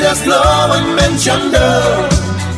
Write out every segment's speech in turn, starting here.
just love and mention love.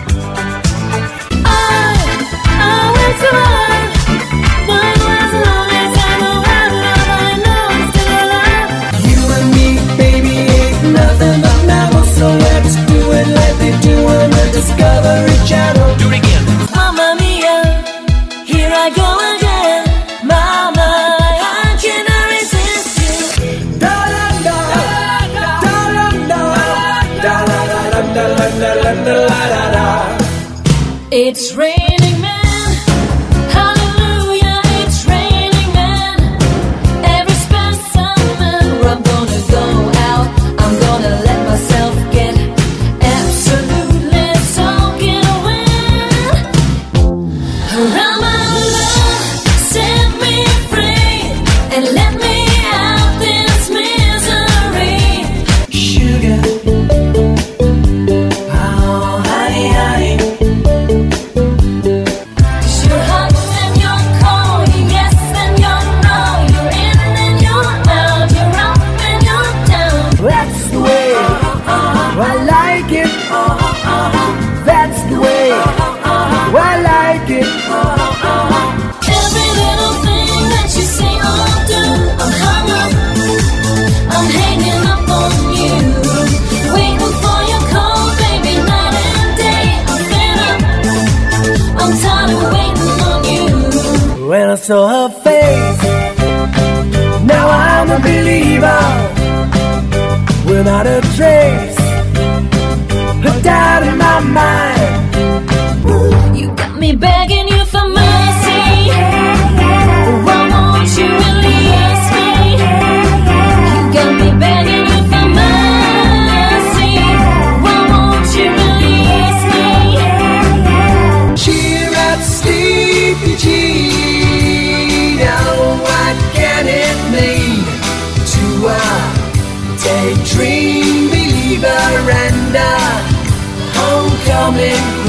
I will survive. But as long as I know how to love, I know I'm still alive. You and me, baby, ain't nothing but mammals, so let's do it like they do on the Discovery Channel. Do it again. Mamma mia, here I go again. Mama, how can I resist you? Da da da da da da da da da da da. It's raining men, hallelujah, it's raining men. Every spare summer I'm gonna go out, I'm gonna let myself get absolutely soaking wet. Around my love, set me free, and let me out this misery. Sugar, oh honey, honey. You're hot and you're cold, you're yes and you're no, you're in and you're out, you're up and you're down. That's the way I like it. That's the way I like it. Every little thing that you say or do, I'm hung up, I'm hanging up on you, waiting for your call, baby, night and day. I'm fed up, I'm tired of waiting on you. When I saw her face, now I'm a believer. Without a trace, a doubt in my mind. You got me begging you for mercy. Why won't you release me? You got me begging you for mercy. Why won't you release me? Cheer up, sleepy Jean. Now what can it mean to a daydream believer and a homecoming